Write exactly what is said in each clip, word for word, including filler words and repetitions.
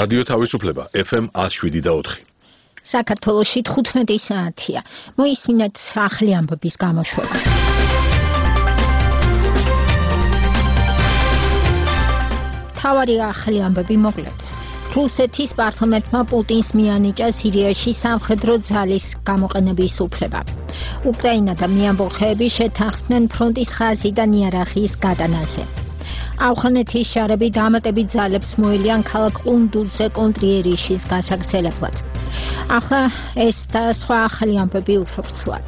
რადიო თავისუფლება ეფ ემ one oh seven და four. საქართველოში თხუთმეტი საათია. მოისმინეთ ახალი ამბების გამოშვება. თავარი ახალი ამბები მოკლედ. რუსეთის პარლამენტმა პუტინს მიანიჭა სირიაში სამხედრო ძალის გამოყენების უფლება. უკრაინა და მეამბოხეები შეთანხმდნენ ფრონტის ხაზიდან იარაღის გადანაზე. ავღანეთის შარები დამატებით ძალებს მოელიან ქალაქ ყუნდუზზე კონტრიერიშის გასაგრძელებლად. ახლა ეს და სხვა ახალი ამბები უფრო ვრცლად.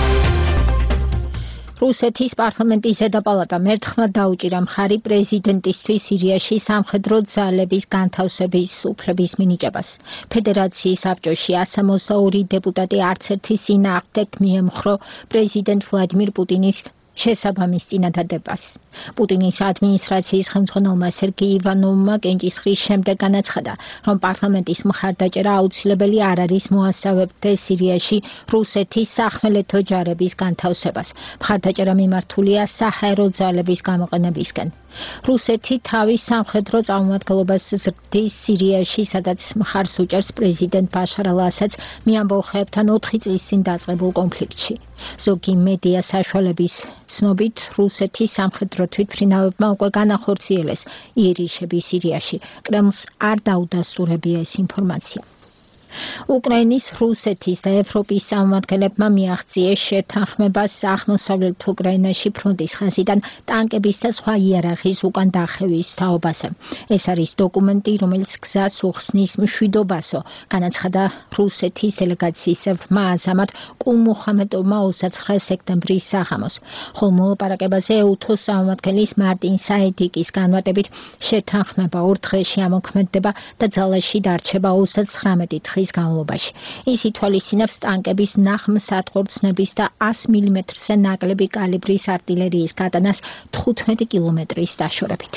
რუსეთის პარლამენტის ზედაპალატამ ერთხმად დაუჭირა მხარი პრეზიდენტისთვის სირიაში სამხედრო ძალების განთავსების უფლების მინიჭებას. ფედერაციის საბჭოში one hundred two დეპუტატი არც ერთის წინააღმდეგ მიემხრო პრეზიდენტ ვლადიმირ პუტინის შესაბამის წინადადებას. პუტინის ადმინისტრაციის ხელმძღვანელმა სერგეი ივანოვმა კენჭისყრის შემდეგ განაცხადა, რომ პარლამენტის მხარდაჭერა აუცილებელი არ არის მოასწავებდეს სირიაში რუსეთის სახმელეთო ჯარების განთავსებას. მხარდაჭერა მიმართულია საჰაერო ძალების გამოყენებისკენ. რუსეთი თავის სამხედრო წარმომადგენლობას ზრდის სირიაში, სადაც მხარს უჭერს პრეზიდენტ ბაშარ ალ-ასადს მეამბოხეებთან ოთხი წლის წინ დაწყებულ კონფლიქტში. ზოგი მედია საშუალების ცნობით, რუსეთის სამხედრო თვითმფრინავებმა უკვე განახორციელეს იერიშები სირიაში. კრემლს არ დაუდასტურებია ეს ინფორმაცია. უკრაინის, რუსეთის და ევროპის წარმომადგენლებმა მიაღწიეს შეთანხმებას აღმოსავლეთ უკრაინაში ფრონტის ხაზიდან ტანკების და სხვა იარაღის უკან დახევის თაობაზე. ეს არის დოკუმენტი, რომელიც გზას უხსნის მშვიდობასო, განაცხადა რუსეთის დელეგაციის წევრმა აზამატ კულმუხამედოვმა ოცდაცხრა სექტემბრის საღამოს. ხოლო მოლაპარაკებაზე ეუთოს წარმომადგენლის მარტინ საედიკის განმარტებით შეთანხმება ორ დღეში ამოქმედდება და ძალაში დარჩება ოცდაცხრამეტი დღის განმავლობაში. ის ითვალისწინებს ტანკების ნაღმსატყორცნების და one hundred მილიმეტრზე ნაკლები კალიბრის არტილერიის გადანას თხუთმეტი კილომეტრის დაშორებით.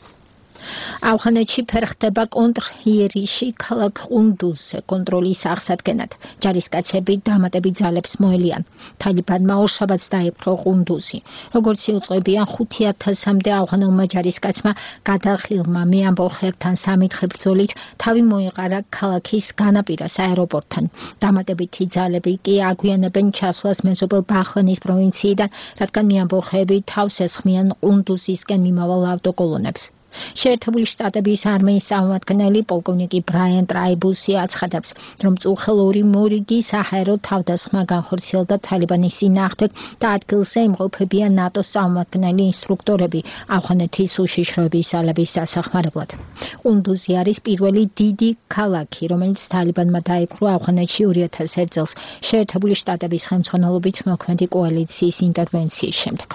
ავღანეთში ფერხდება კონტრიერიში ქალაქ ყუნდუზზე კონტროლის აღსადგენად. ჯარისკაცები დამატებით ძალებს მოელიან. თალიბანმა ორშაბათს დაიპყრო ყუნდუზი. როგორც იუწყებიან ხუთი ათასამდე ავღანელმა ჯარისკაცმა გადაღლილმა მეამბოხეებთან სამითხე ბრძოლით თავი მოეყარა ქალაქის განაპირას აეროპორტთან. დამატებითი ძალები კი აგვიანებენ ჩასვლას მეზობელ ბაჰლანის პროვინციიდან, რადგან მეამბოხეები თავს ესხმიან ყუნდუზისკენ მიმავალ ავტოკოლონებს. შეერთებული შტატების არმიის წარმომადგენელი პოლკოვნიკი ბრაიან ტრაიბუსი აცხადებს, რომ წუხელური მორიგი საჰაერო თავდასხმა განხორციელდა თალიბანის წინააღმდეგ და ადგილზე იმყოფებიან ნატოს წარმომადგენელი ინსტრუქტორები ავღანეთის უშიშროების ძალების დასახმარებლად. ყუნდუზი არის პირველი დიდი ქალაქი, რომელიც თალიბანმა დაიპყრო ავღანეთში two thousand one წელს შეერთებული შტატების ხელმძღვანელობით მოქმედი კოალიციის ინტერვენციის შემდეგ.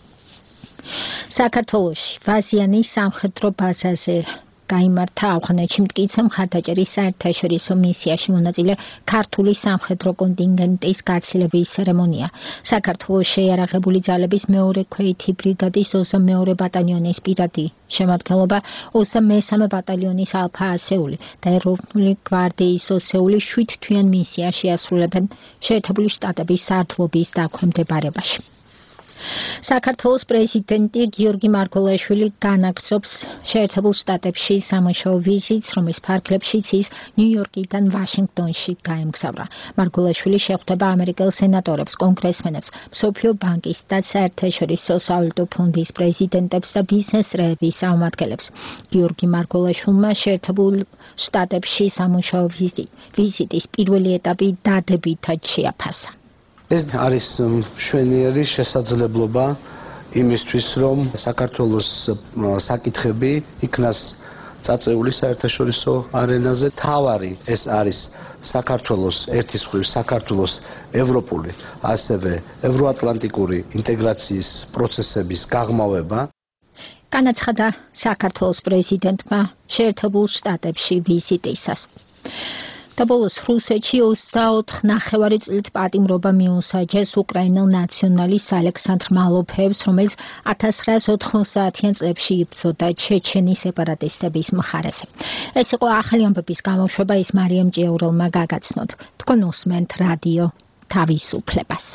საქართველოში ვაზიანის სამხედრო ბაზაზე გაიმართა ავღანეთში მტკიცე მხარდაჭერის საერთაშორისო მისიაში მონაწილე ქართული სამხედრო კონტინგენტის გაცილების ცერემონია. საქართველოს შეიარაღებული ძალების მეორე ქვეითი ბრიგადის ოცდამეორე ბატალიონის პირადი შემადგენლობა, ოცდამესამე ბატალიონის ალფა ასეული და ეროვნული გვარდიის ოცეული შვიდ თვიან მისიაში ასრულებენ შეერთებული შტატების სარდლობის დაქვემდებარებაში. საქართველოს პრეზიდენტი გიორგი მარგველაშვილი განაგრძობს შეერთებულ შტატებში სამუშაო ვიზიტს, რომლის ფარგლებშიც ის ნიუ-იორკიდან ვაშინგტონში გაემგზავრა. მარგველაშვილი შეხვდება ამერიკელ სენატორებს, კონგრესმენებს, მსოფლიო ბანკის და საერთაშორისო სავალუტო ფონდის პრეზიდენტებს და ბიზნეს წრეების წარმომადგენლებს. გიორგი მარგველაშვილმა შეერთებულ შტატებში სამუშაო ვიზიტის პირველი ეტაპი დადებითად შეაფასა. ეს არის მშვენიერი შესაძლებლობა იმისთვის, რომ საქართველოს საკითხები იქნას წაწეული საერთაშორისო არენაზე. თავარი ეს არის საქართველოს ერთის მხრივ საქართველოს ევროპული, ასევე ევროატლანტიკური ინტეგრაციის პროცესების გაღრმავება. განაცხადა საქართველოს პრეზიდენტმა შეერთებულ შტატებში ვიზიტისას. და ბოლოს რუსეთში ოცდაოთხ ნახევარი წლით პატიმრობა მიუსაჯეს უკრაინელ ნაციონალისტ ალექსანდრ მალოფეევს, რომელიც one thousand nine hundred ninety-იან წლებში იბრძოდა ჩეჩენის სეპარატისტების მხარეზე. ეს იყო ახალი ამბების გამოშვება, ის მარიამ ჭიაურელმა გაგაცნოთ. თქვენ უსმენთ რადიო თავისუფლებას.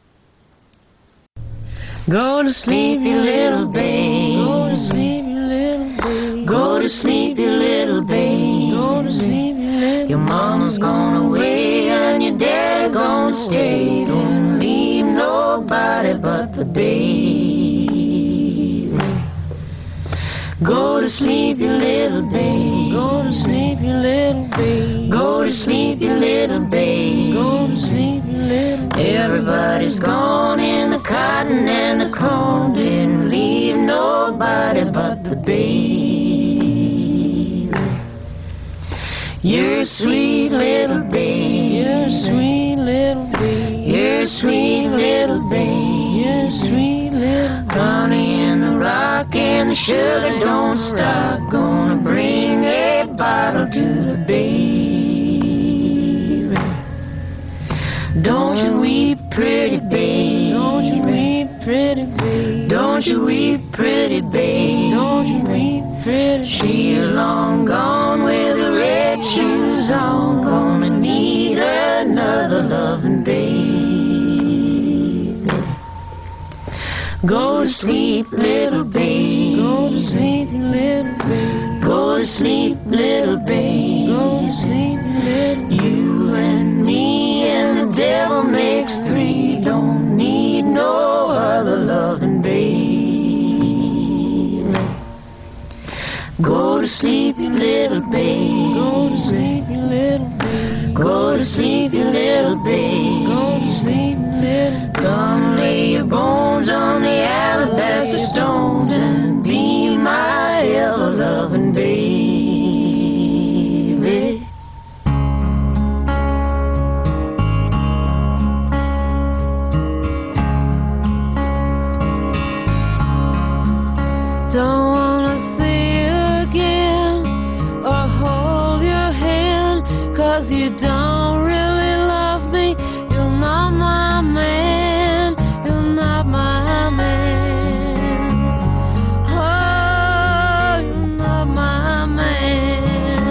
Go to sleep, you little babe. Go to sleep, you little babe. Go to sleep, you little babe. gone away and your dad's gonna stay. Don't leave nobody but the baby. Go to sleep, you little babe. Go to sleep, you little babe. Go to sleep, you little babe. Go to sleep, you little babe. Everybody's gone in the cotton and the corn. Didn't leave nobody but the babe. You're a sweet little babe. You're a sweet little babe. You're a sweet little babe. You're a sweet little babe. Honey in the rock and the sugar don't stop. Gonna bring a bottle to the baby. Don't you weep, pretty babe. Don't you weep, pretty babe. Don't you weep, pretty babe. Don't you weep, pretty babe. She's long gone with the red shoes on. Gonna need another loving babe. Go to sleep, little babe. Go to sleep, little babe. Go to sleep, little babe. Go to sleep, little babe. You and me and the devil makes three. Don't need no other loving babe. Go to sleep, you little babe. Go to sleep, you little babe. Go to sleep, you little babe. Go to sleep, little babe. Come lay your bones on the alabaster stones and be my ever-loving baby. Don't wanna see you again or hold your hand, 'cause you don't really love me. You're not my man, you're not my man. Oh, you're not my man.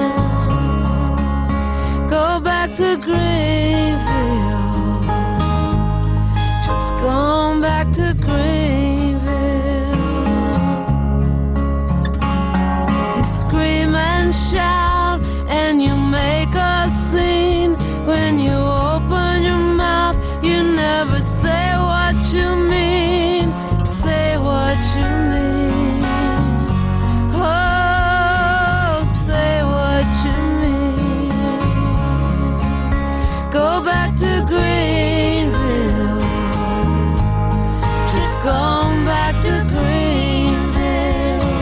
Go back to Greenville, just going back to Greenville. You scream and shout and you make a scene. When you open your mouth, you never say what you mean. Say what you mean. Oh, say what you mean. Go back to Greenville, just going back to Greenville.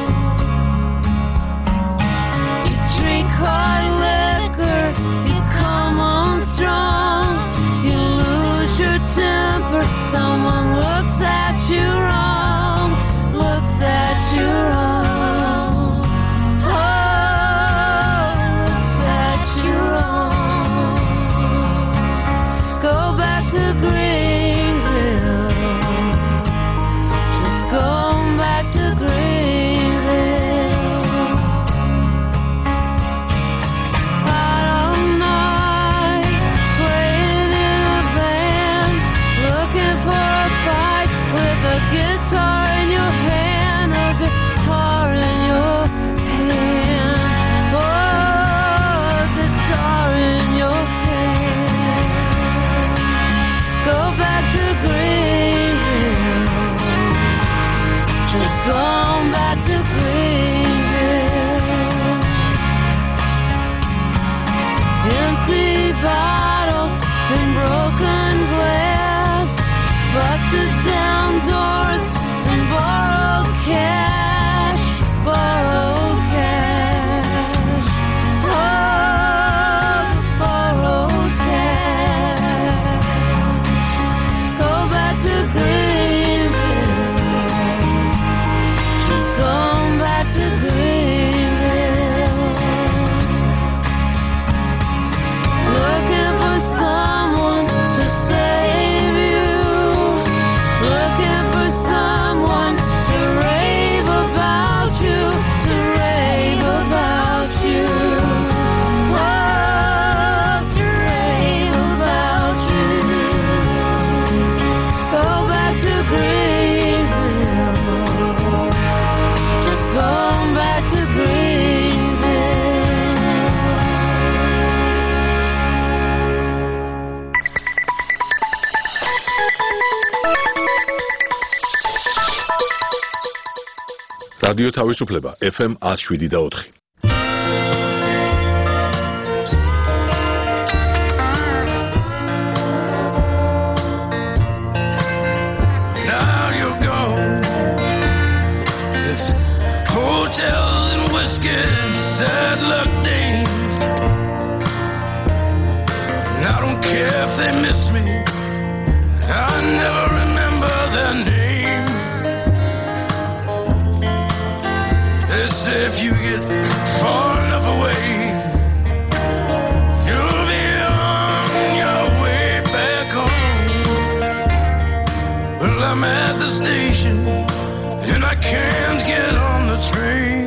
You drink hard liquor, you come on strong, you lose your temper, someone looks at you wrong, looks at you wrong. Oh, looks at you wrong. Go back to Greenville, just going back to Greenville. Out all night, playing in a band, looking for a fight რადიო თავისუფლება ეფ ემ one oh seven და four. Now you're gone. It's hotels and whiskey and sad luck days. And I don't care if they miss me. I never remember their names. They say if you get far enough away, you'll be on your way back home. Well, I'm at the station and I can't get on the train.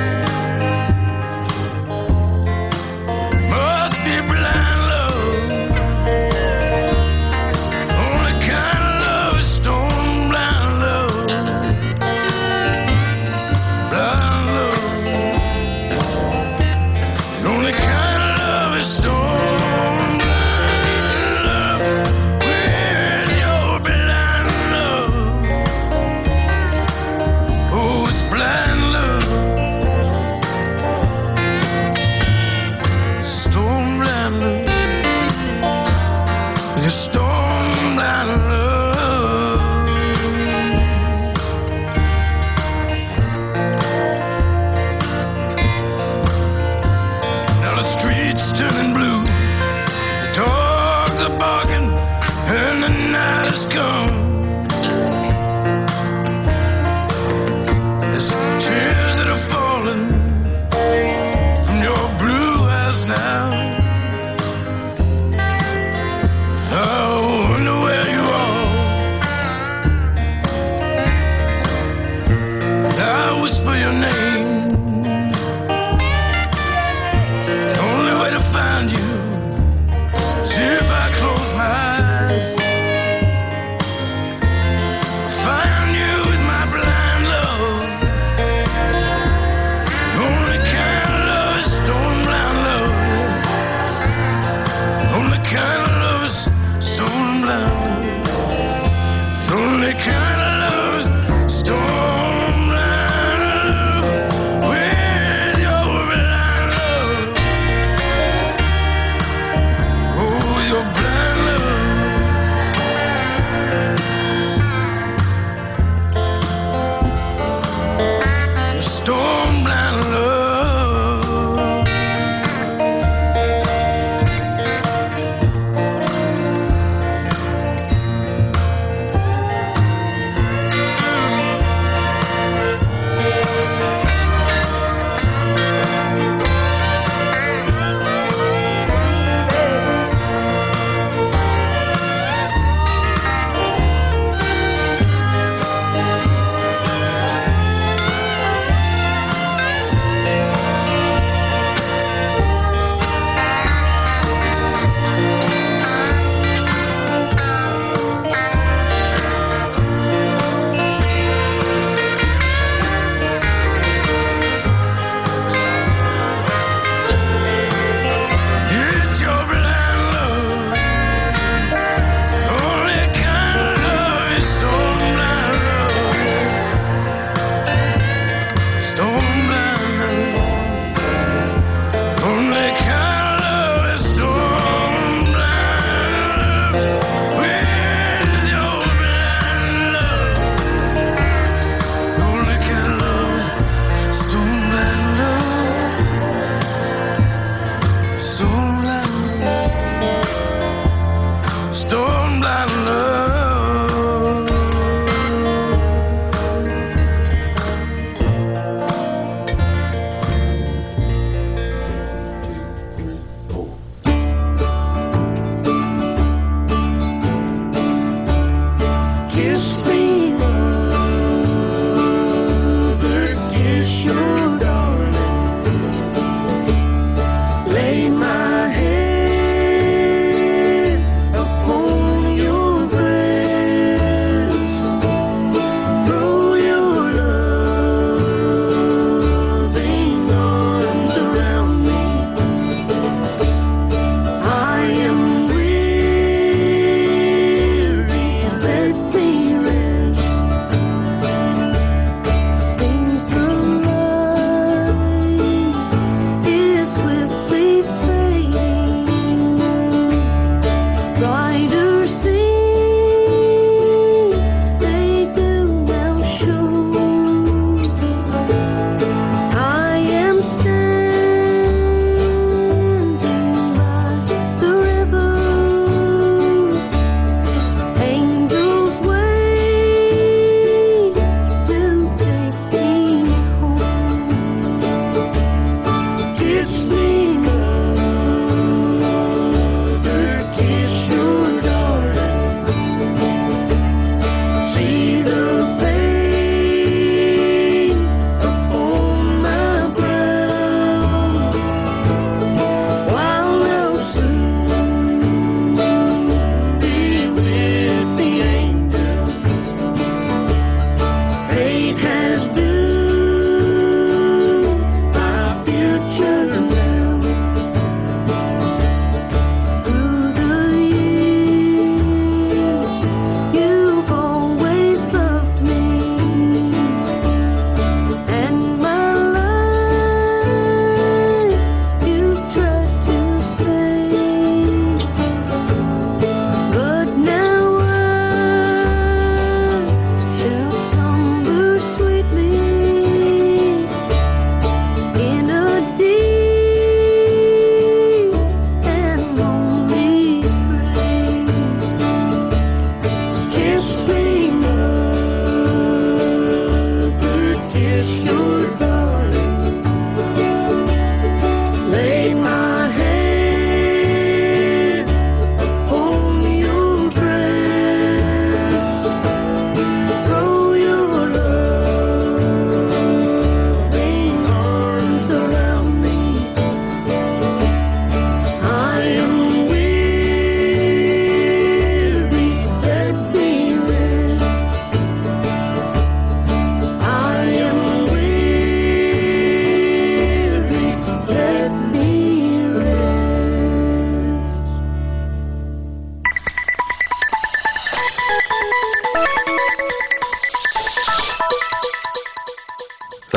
Must be blind love. Only kind of love is stone blind love. Blind love. The only kind of love is stone blind love. Where's your blind love? Oh, it's blind love.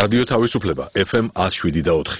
რადიო თავისუფლება ეფ ემ one oh seven და four.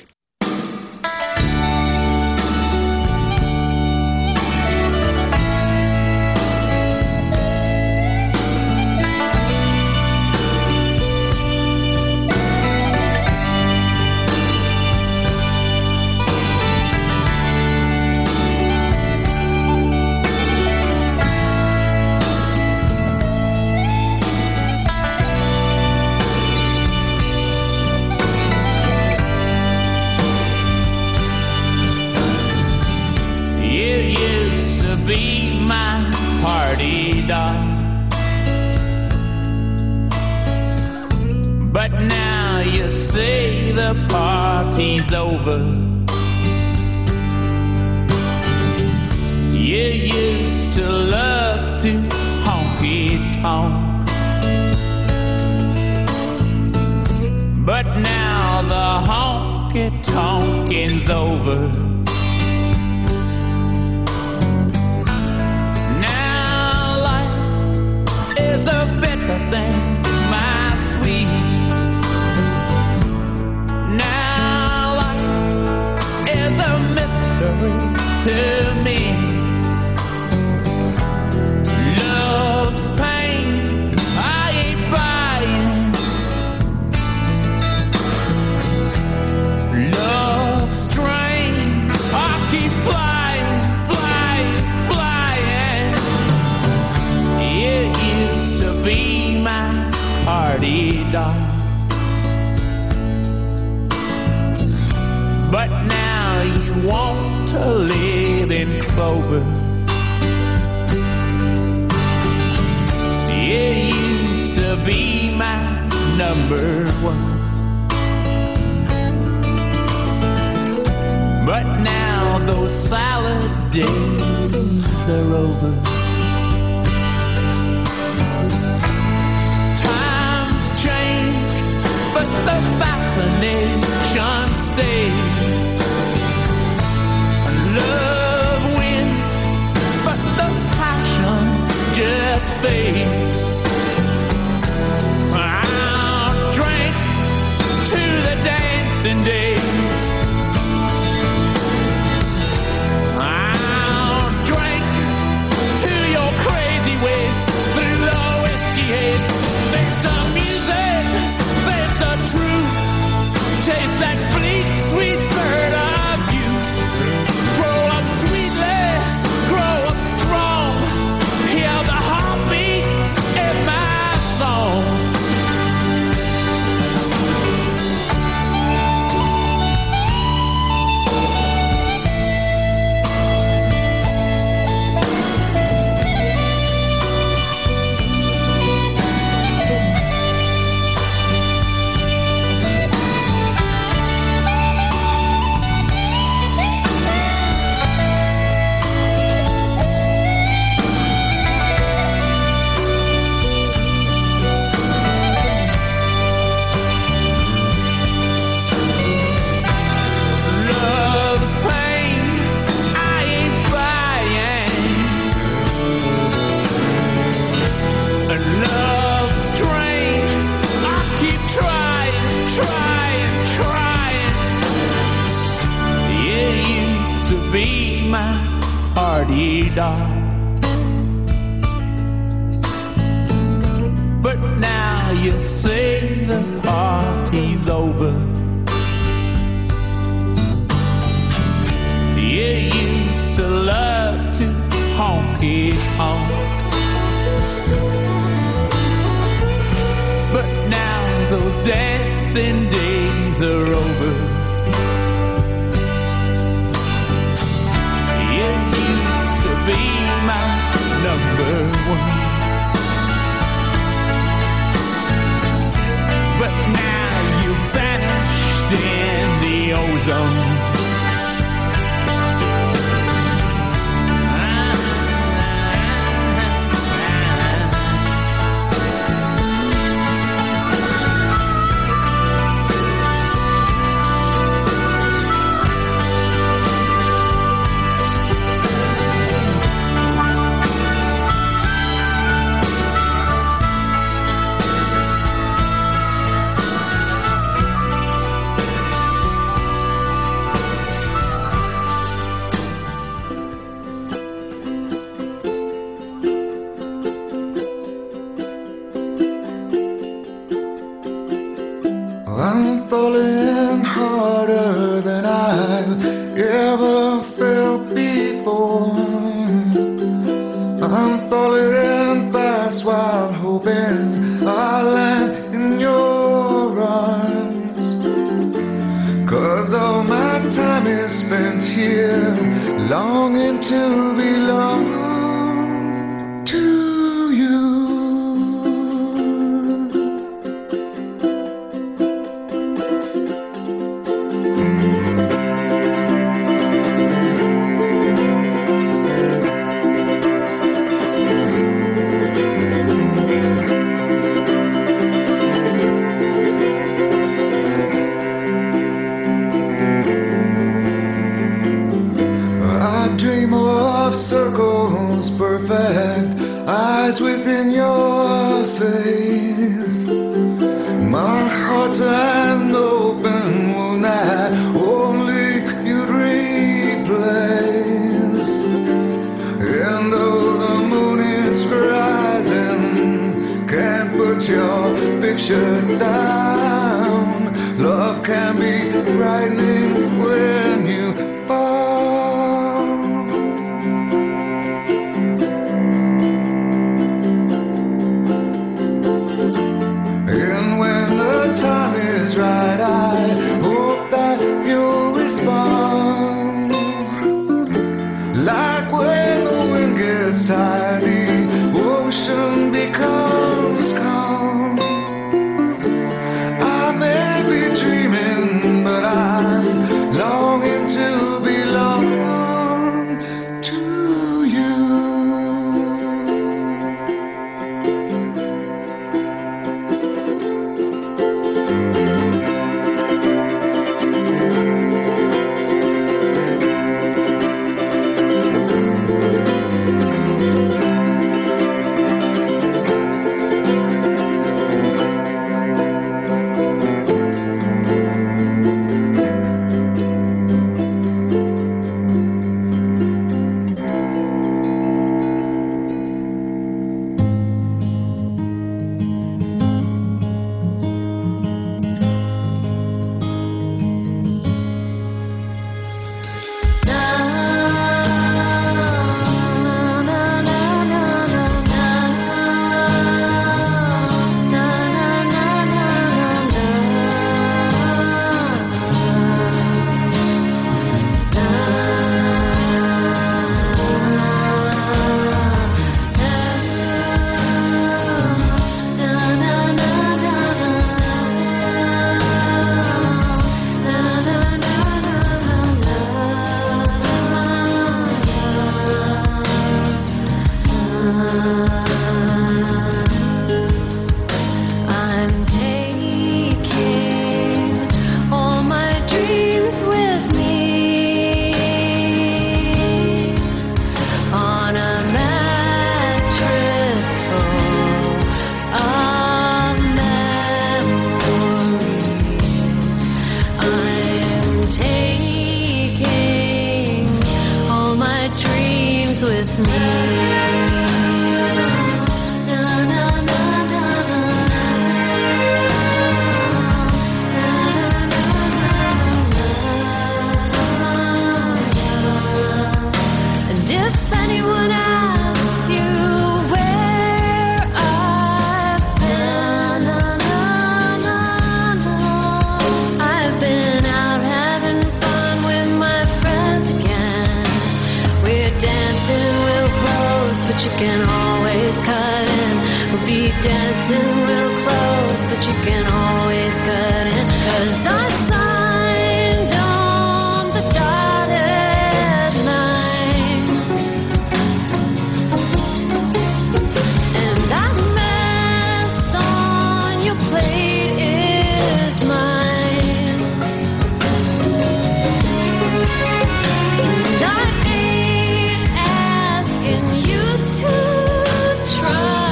I'm falling harder than I've ever felt before. I'm falling fast while hoping I'll land in your arms. 'Cause all my time is spent here, longing to belong to you. Circles perfect, eyes within your face. My heart's an open wound that only you'd replace. And though the moon is rising, can't put your picture down. Love can be frightening when you fall. Right, I hope that you'll respond. Like when the wind gets tired, the ocean becomes calm. I may be dreaming, but I'm longing to belong to you.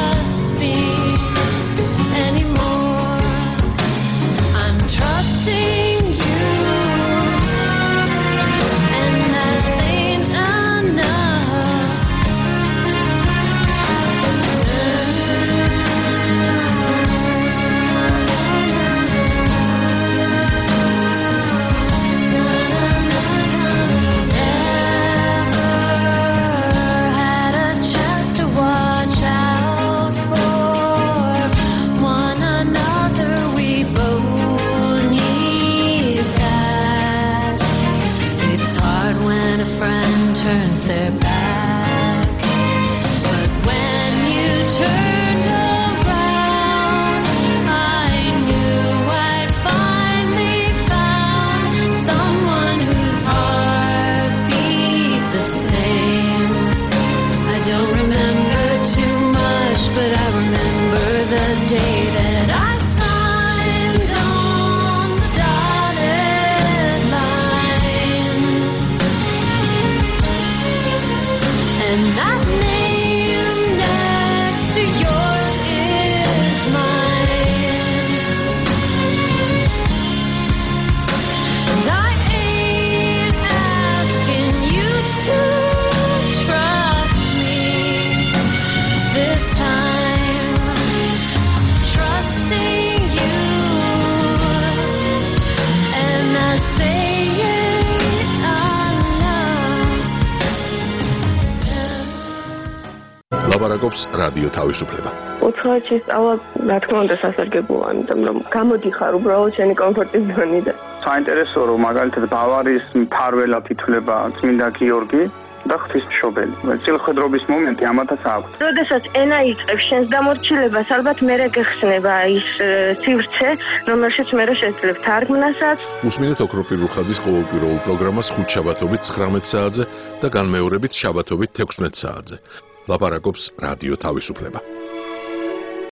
Trusting day that I signed on the dotted line, and that name next to yours is mine, and I ain't asking you to trust me this time. I'm trusting you, and I say it enough. ლაპარაკობს რადიო თავისუფლება. უცხოეთში სწავლა, რა თქმა უნდა, სასარგებლოა, იმიტომ რომ გამოდიხარ უბრალოდ შენი კომფორტის ზონიდან. საინტერესოა, რომ მაგალითად ბავარიის მფარველად ითვლება წმინდა გიორგი და ღვთისმშობელი. წილხედრობის მომენტი ამათაც აქვს. როდესაც ენა იწყებს შენს დამორჩილებას, ალბათ მერე გეხსნება ის э, სივრცე, რომელშიც მერე შეძლებ თარგმნასაც. უსმინეთ ოქროპირ რუხაძის ყოველკვირეულ პროგრამას ხუთშაბათობით ცხრამეტ საათზე და განმეორებით შაბათობით თექვსმეტ საათზე. ლაპარაკობს რადიო თავისუფლება.